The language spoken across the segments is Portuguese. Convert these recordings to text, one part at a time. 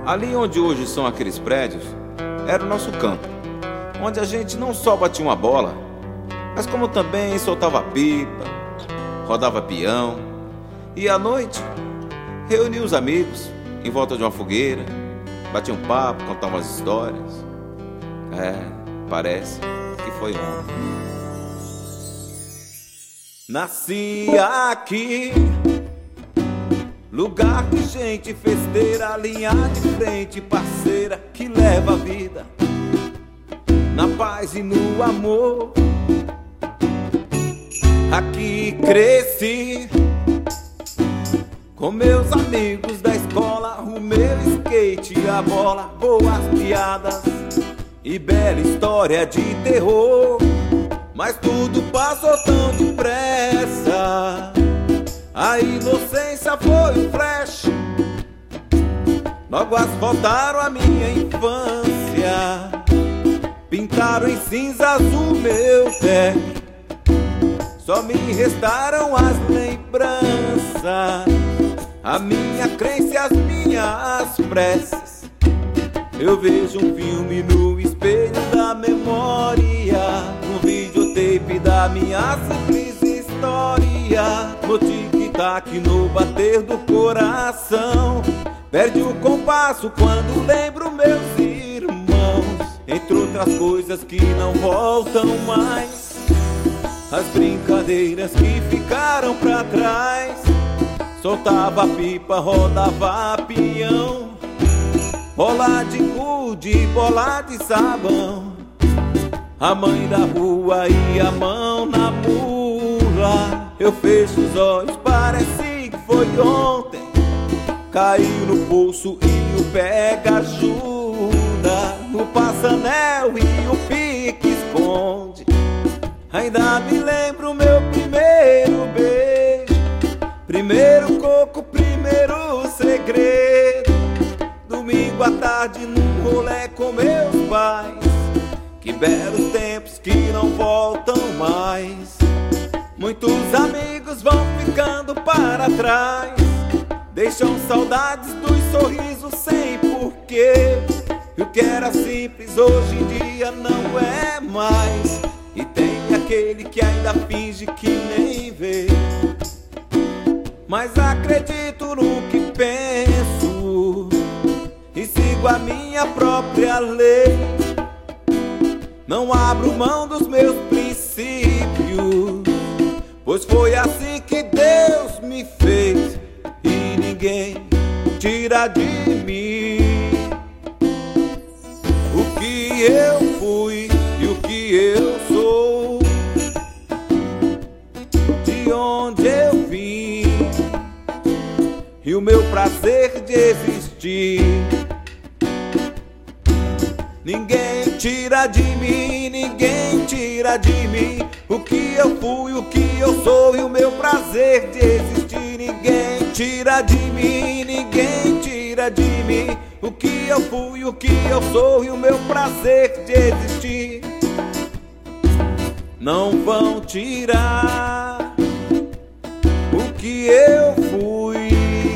Ali onde hoje são aqueles prédios, era o nosso campo, onde a gente não só batia uma bola, mas como também soltava pipa, rodava peão e à noite reunia os amigos em volta de uma fogueira, batia um papo, contava umas histórias. Parece que foi ontem. Nasci aqui, lugar de gente festeira, linha de frente, parceira que leva a vida na paz e no amor. Aqui cresci com meus amigos da escola, o meu skate, a bola, boas piadas e bela história de terror. Mas tudo passou tão depressa, a inocência foi um flash. Logo asfaltaram a minha infância, pintaram em cinzas o meu pé. Só me restaram as lembranças, a minha crença e as minhas preces. Eu vejo um filme no espelho da memória, um videotape da minha simples história. No tic-tac, no bater do coração, perde o compasso quando lembro meus irmãos. Entre outras coisas que não voltam mais, as brincadeiras que ficaram pra trás. Soltava pipa, rodava peão, bola de gude, bola de sabão. A mãe da rua e a mão na mula. Eu fecho os olhos, parece que foi ontem. Caiu no pulso e o pega ajuda, no passanel e o pique esconde. Ainda me lembro meu primeiro beijo, primeiro coco, primeiro segredo. Domingo à tarde num rolê com meus pais. Que belos tempos que não voltam mais. Muitos amigos vão ficando para trás, deixam saudades dos sorrisos sem porquê. E o que era simples hoje em dia não é mais. E tem aquele que ainda finge que nem vê. Mas acredito no que penso e sigo a minha própria lei. Não abro mão dos meus princípios, pois foi assim que Deus me fez e ninguém tira de mim o que eu fui e o que eu sou, de onde eu vim e o meu prazer de existir. Ninguém tira de mim, ninguém tira de mim o que eu fui, o que eu sou e o meu prazer de existir. Ninguém tira de mim, ninguém tira de mim o que eu fui, o que eu sou e o meu prazer de existir. Não vão tirar o que eu fui,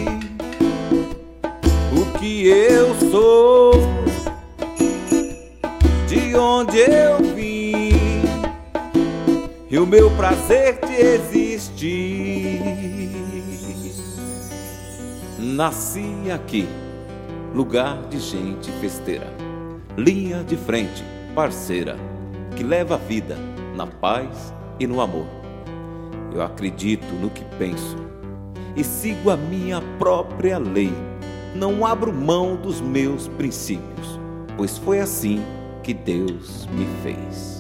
o que eu sou, de onde eu vim e o meu prazer de existir. Nasci aqui, lugar de gente festeira, linha de frente, parceira, que leva a vida na paz e no amor. Eu acredito no que penso e sigo a minha própria lei. Não abro mão dos meus princípios, pois foi assim que Deus me fez.